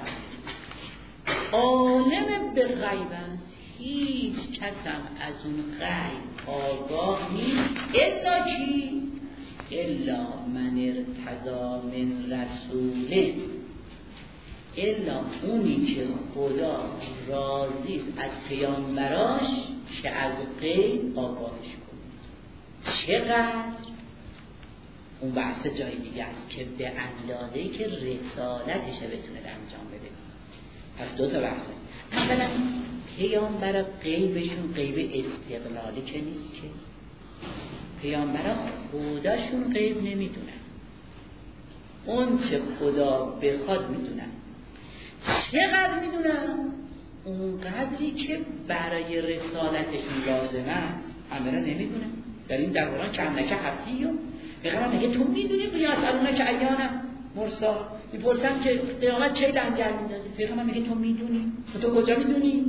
به غیب است. هیچ کس هم از اون غیب آگاه نیست الا کی؟ الا من ارتضی من رسوله، الا اونی که خدا راضی است از پیامبراش که از غیب آگاهش کنه. چقدر؟ اون بحث جای دیگه است که به اندازه‌ای که رسالتش بتونه انجام بده. پس 2 تا بحث است. اولا پیامبر غیبشون غیب استقلالی که نیست، که پیامبران خودشون غیب نمیدونن، اون چه خدا بخواد میدونن. چقدر میدونن؟ اون قدری که برای رسالتشون لازم است همه را نمیدونن. در این در قرآن که انک حفیظ پیغمبر میگه تو میدونی قیاس الان که ایانم مرسا میپرسن که قیامت چه لنگر میندازه، پیغمبر میگه تو میدونی؟ تو کجا میدونی؟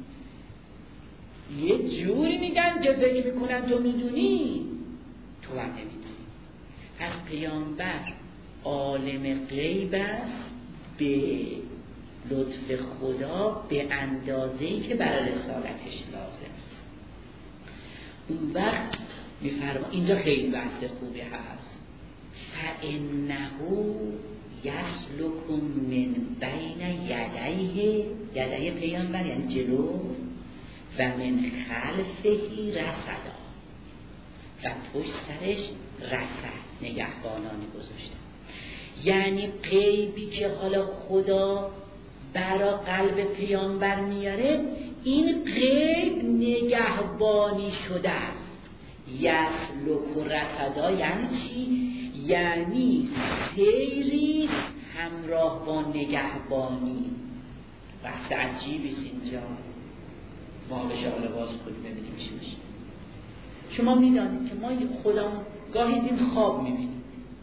یه جوری میگن که فکر میکنن تو میدونی، تو هم نمیدونی. پس پیامبر عالم غیب است به لطف خدا به اندازه‌ای که برای رسالتش لازم است. اون وقت میفرما اینجا خیلی بحث خوبی هست. فَإِنَّهُ يَسْلُكُ مِنْ بَيْنَ یدیه پیامبر یعنی جلو و من خلفه رصدا و پشت سرش رصد نگهبانانی گذاشته. یعنی غیبی که حالا خدا برا قلب پیامبر میاره این غیب نگهبانی شده است. یسلک و رصدا یعنی چی؟ یعنی سیری همراه با نگهبانی. بحث عجیبیست اینجا، ما به شغل باز کنیم ببینیم چی میشه. شما میدانید که ما خودمون گاهی دین خواب میبینید،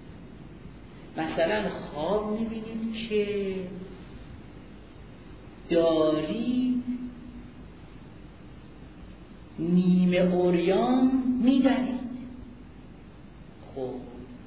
مثلا خواب میبینید که دارید نیمه عریان میدوید. خب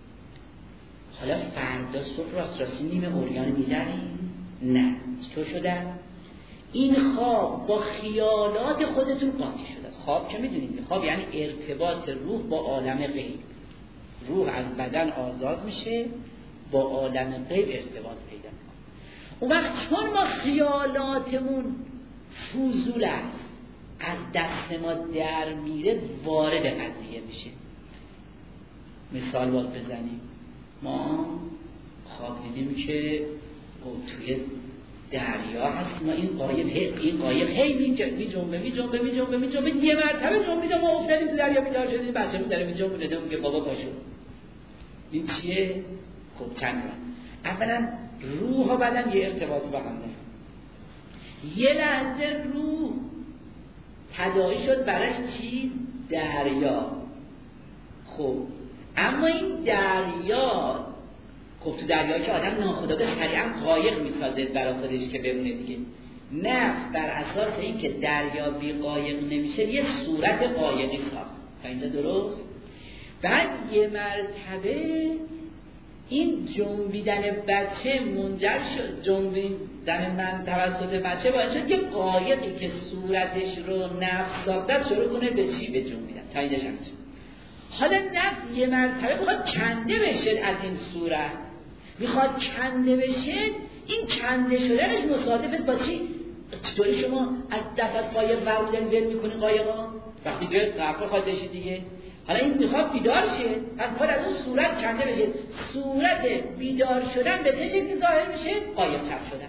حالا فردا صبح راستی نیمه اوریان میزنی؟ نه. چطور شده؟ این خواب با خیالات خودتون قاطی شده است. خواب که میدونید خواب یعنی ارتباط روح با عالم غیب. روح از بدن آزاد میشه، با عالم غیب ارتباط پیدا میکنه. اون وقت چون ما خیالاتمون فضول است، از دست ما در میره، وارد قضیه میشه. مثال باز بزنیم، ما خواب دیدیم که توی دریا هست، ما این قایق هی میجنبه یه مرتبه جنبیده، ما افتادیم تو دریا، بیدار شدیم، بچه‌مون داره میجنبه، میگه بابا پاشو. این چیه؟ خب چند اولا روح و بدن یه ارتباط با هم داره. یه لحظه روح تداعی شد برای چی؟ دریا. خب اما این دریا، خب تو دریا که آدم ناخودآگاه سریعا قایق میسازه برای خودش که بمونه دیگه. نفس بر اساس این که دریا بی قایق نمیشه یه صورت قایقی ساخت. تا اینجا درست؟ بعد یه مرتبه این جنبیدن بچه منجر شد، جنبیدن من توسط بچه باعث شد که قایقی که صورتش رو نفس ساخته شروع کنه به چی؟ به جنبیدن. تا اینجا شد. حالا نفس یه مرتبه میخواد کنده بشه از این صورت، میخواد کنده بشه. این کنده شدنش مصادف با چی؟ چطوری شما از دست از قایق برمیدن ول میکنی قایقا؟ وقتی که غرق خواهد بشی دیگه. حالا این میخواد بیدار شه، از باید از اون صورت کنده بشه. صورت بیدار شدن به چه شکلی ظاهر میشه؟ قایق چپ شدن.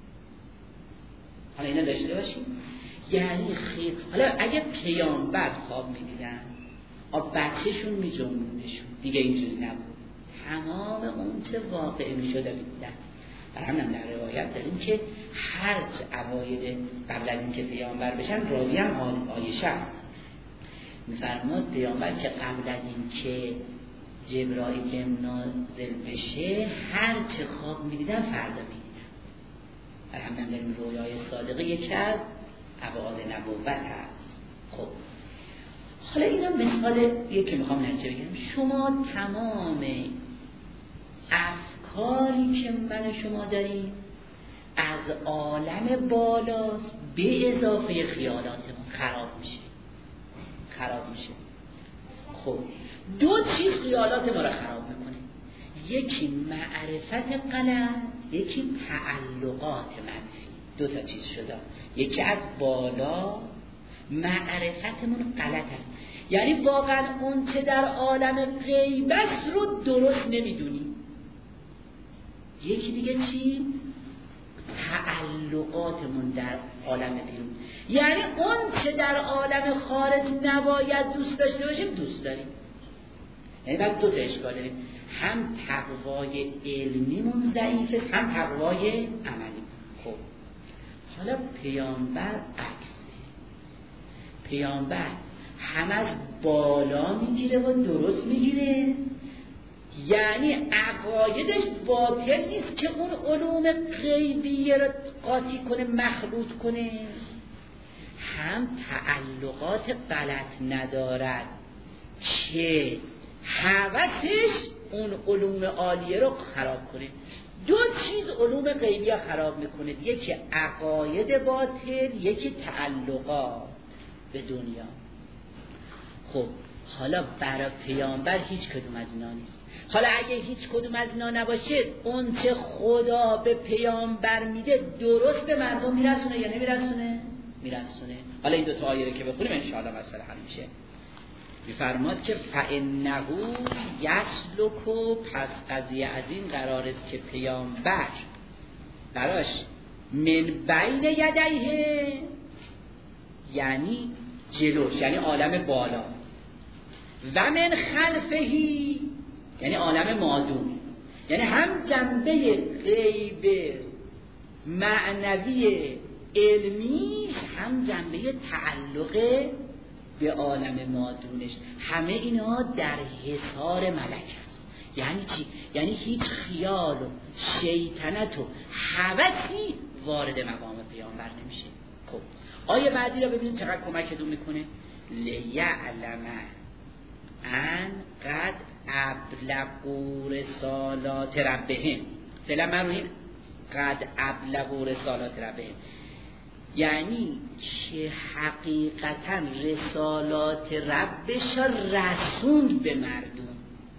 حالا اینا داشته باشیم. یعنی خیر، حالا اگه پیامبر خواب میدیدن بچه‌شون میجنبوندشون، دیگه اینجوری نبود. تمام اون چه واقع میشده میدیدن. برای همین در روایت داریم که هرچه اوایل قبل از اینکه پیامبر بشن، راوی هم عایشه است، میفرماد پیامبر که قبل از اینکه جبرائیل نازل بشه هرچه خواب میدیدن فردا میدیدن. برای همین در این رویای صادقه یکی از ابعاد نبوت هست. خب حالا اینا مثال یکی میخوام نتیجه بگیرم. شما تمام افکاری که من شما داریم از عالم بالاست، به اضافه خیالاتمون خراب میشه. خب دو چیز خیالات ما را خراب میکنه، یکی معرفت غلط، یکی تعلقات منفی. دو تا چیز شده، یکی از بالا معرفتمون غلط است، یعنی واقعا اون چه در عالم غیب است رو درست نمیدونی. یکی دیگه چی؟ تعلقاتمون در عالم بیرون، یعنی اون چه در عالم خارج نباید دوست داشته باشیم دوست داریم. یعنی بعد دو تا اشکال داریم، هم تقوای علمیمون ضعیفه، هم تقوای عملیمون. خب حالا پیامبر عکسه، پیامبر هم از بالا میگیره و درست میگیره، یعنی عقایدش باطل نیست که اون علوم غیبیه رو قاطی کنه، مخلوط کنه، هم تعلقات غلط ندارد که هوسش اون علوم عالیه رو خراب کنه. دو چیز علوم غیبیه خراب میکنه، یکی عقاید باطل، یکی تعلقات به دنیا. خب حالا برای پیامبر هیچ کدوم از اینا نیست. حالا اگه هیچ کدوم از اینا نباشه، اون چه خدا به پیامبر میده درست به مردم میرسونه یا نمیرسونه؟ میرسونه. حالا این دو تا آیه که بخونیم ان شاء الله مسئله حل میشه. میفرماد که فإنه یسلک، پس قضیه از این قرار است که پیامبر براش من بین یدیه، یعنی جلوش، یعنی عالم بالا، و من خلفهی، یعنی عالم مادون، یعنی هم جنبه غیب معنوی علمیش، هم جنبه تعلق به عالم مادونش، همه اینا در حصار ملک هست. یعنی چی؟ یعنی هیچ خیال و شیطنت و هوسی وارد مقام پیامبر نمیشه. خب آیه بعدی رو ببینید چقدر کمکتون میکنه. لیعلم ان قد ابلغوا رسالات ربهم. فعلا من روی قد ابلغوا رسالات ربهم یعنی که حقیقتا رسالات ربش رسوند به مردم.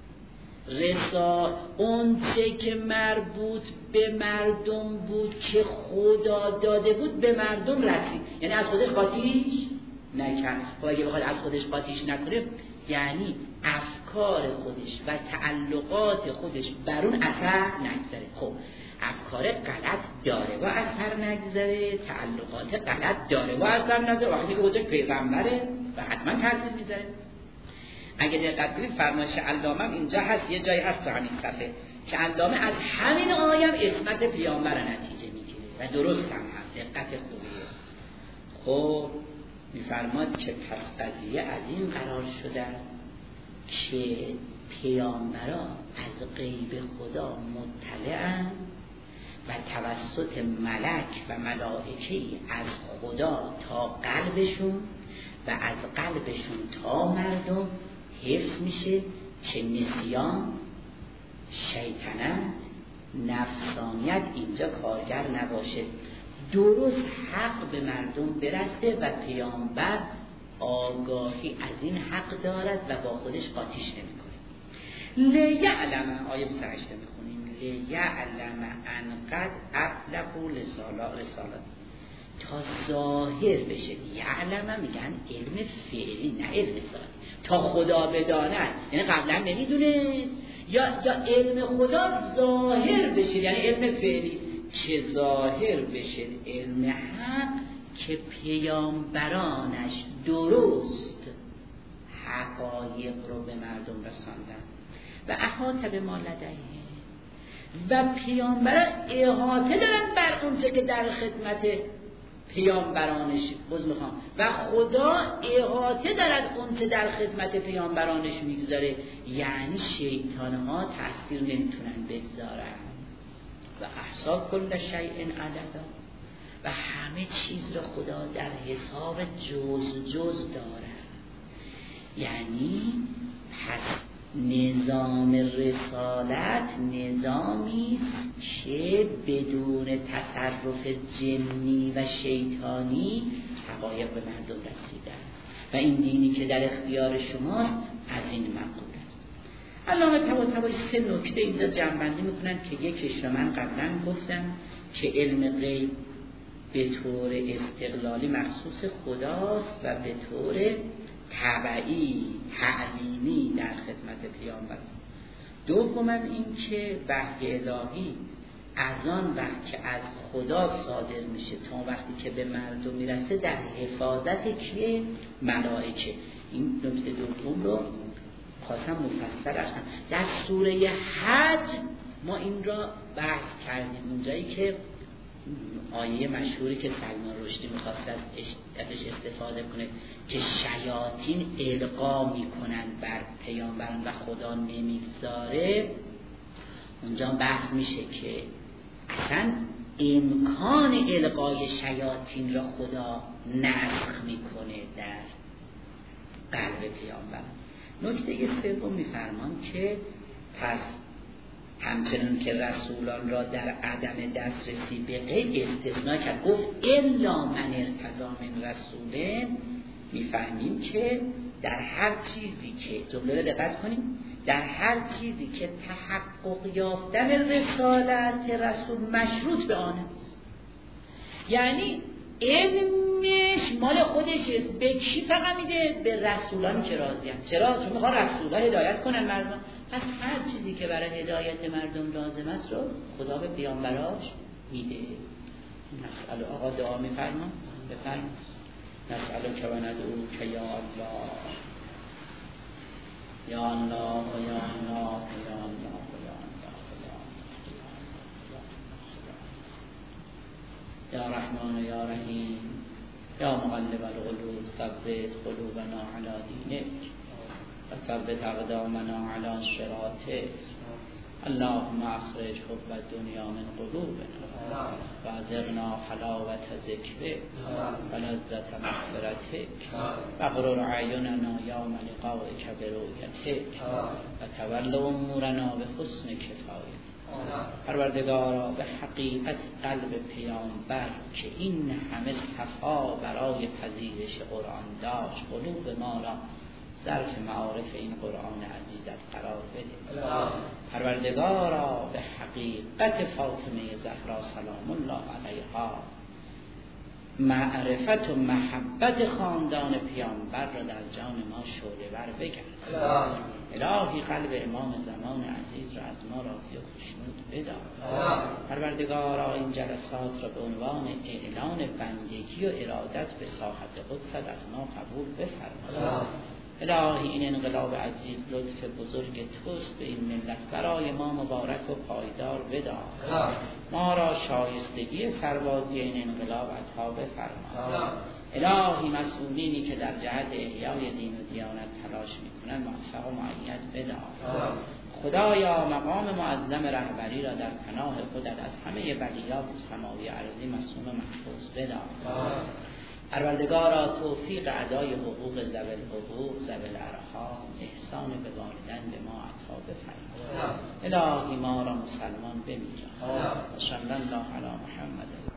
اون چه که مربوط به مردم بود که خدا داده بود به مردم رسید، یعنی از خودش قاطیش نکرد. خب اگه بخواد از خودش قاطیش نکنه یعنی افکار خودش و تعلقات خودش بر اون اثر نگذاره. خب افکار غلط داره و اثر نگذاره، تعلقات غلط داره و اثر نگذاره، وقتی که وجود پیغمبره و حتما تاثیر میذاره. اگه دقت کنید فرمایش علامه اینجا هست، یه جایی هست تو همین صفحه که علامه از همین آیه اسمت پیامبر نتیجه میگیره و درست هم هست، دقت خوبیه. خب میفرماد که پس قضیه از این قرار شده است که پیامبران از غیب خدا مطلعند و توسط ملک و ملائکه‌ای از خدا تا قلبشون و از قلبشون تا مردم حفظ میشه که نسیان، شیطنت، نفسانیت اینجا کارگر نباشه، درست حق به مردم برسه و پیامبر آگاهی از این حق دارد و با خودش قاطیش نمیکنه. لیعلم آیه 28 میخونیم لیعلم ان قد ابلغوا رسالات تا ظاهر بشه. یعلم میگن علم فعلی نه علم ذاتی. تا خدا بداند یعنی قبلا نمیدونست، یا علم خدا ظاهر بشه یعنی علم فعلی که ظاهر بشه علم حق که پیامبرانش درست حقایق رو به مردم رساندن و احاطه به ما لدیه و پیامبران احاطه دارن بر اونچه که در خدمت پیامبرانش میخوام و خدا احاطه دارد اونچه در خدمت پیامبرانش میگذاره، یعنی شیطان ها تأثیر نمیتونن بگذارن. و احصا کل شیء عددا و همه چیز رو خدا در حساب جز دارد. یعنی پس نظام رسالت نظامی است که بدون تصرف جنی و شیطانی حقایق به مردم رسیده است و این دینی که در اختیار شماست از این مقصود است. علامه طباطبایی 3 نکته اینجا جمع‌بندی میکنن که یکیش رو من قبلا گفتم که علم غیب به طور استقلالی مخصوص خداست و به طور تبعی تعلیمی در خدمت پیامبر. دومم این که وحی الهی از آن وقت که از خدا صادر میشه تا وقتی که به مردم میرسه در حفاظت کیه؟ ملائکه. این نکته دوم رو خواستم مفصل اشتم. در سوره حج ما این را بحث کردیم، اونجایی که آیه مشهوری که سلمان رشدی میخواست ازش استفاده کنه که شیاطین القا میکنن بر پیامبران و خدا نمیگذاره، اونجا بحث میشه که اصلا امکان القای شیاطین را خدا نسخ میکنه در قلب پیامبر. نکته سوم میفرمان که پس همچنان که رسولان را در عدم دسترسی به غیب استثناء کرد، گفت الا من ارتضی من رسول، میفهمیم که در هر چیزی که جمله رو دقت کنیم، در هر چیزی که تحقق یافتن رسالت رسول مشروط به آن است، یعنی علمش مال خودشه، به کی فقط میده؟ به رسولانی که راضی هستند. چرا؟ چون میخوان رسولا هدایت کنن مردم. پس هر چیزی که برای هدایت مردم لازم است رو خدا به پیامبراش میده. مسئله آقا دعا میفرمان بفرمایید. مسئله که وندعو که یا الله یا الله و یا الله و یا الله و یا الله یا رحمان یا رحیم یا مقلب القلوب ثبت قلوبنا علی دینک و ثبت اقدامنا علی صراطک اللهم اخرج حب الدنیا من قلوبنا و ازغنا حلاوت ذکرک و لذت مغفرتک و غرر اعیننا یوم لقائک برؤیتک و تول امورنا به حسن کفایت. پروردگارا به حقیقت قلب پیامبر که این همه صفا برای پذیرش قرآن داشت، قلوب ما را ظرف معارف این قرآن عزیزت قرار بده. پروردگارا به حقیقت فاطمه زهرا سلام الله علیها معرفت و محبت خاندان پیامبر را در جان ما شعله ور بگرد. الهی قلب امام زمان عزیز را از ما راضی و خوشنود بدار. پروردگارا این جلسات را به عنوان اعلان بندگی و ارادت به ساحت قدست از ما قبول بفرما. الهی این انقلاب عزیز لطف بزرگ توست به این ملت، برای ما مبارک و پایدار بدار. ما را شایستگی سربازی این انقلاب عطا بفرما. الهی مسئولینی که در جهت احیای دین و دیانت تلاش میکنند موفق و مؤید بدار. خدایا مقام معظم رهبری را در پناه خودت از همه بلیات سماوی ارضی مصون و محفوظ بدار. پروردگارا توفیق ادای حقوق ذوی الحقوق ذوی الارحام احسان به والدین به ما عطا بفرما. الهی ما را مسلمان بمیر. صلی الله علی محمد.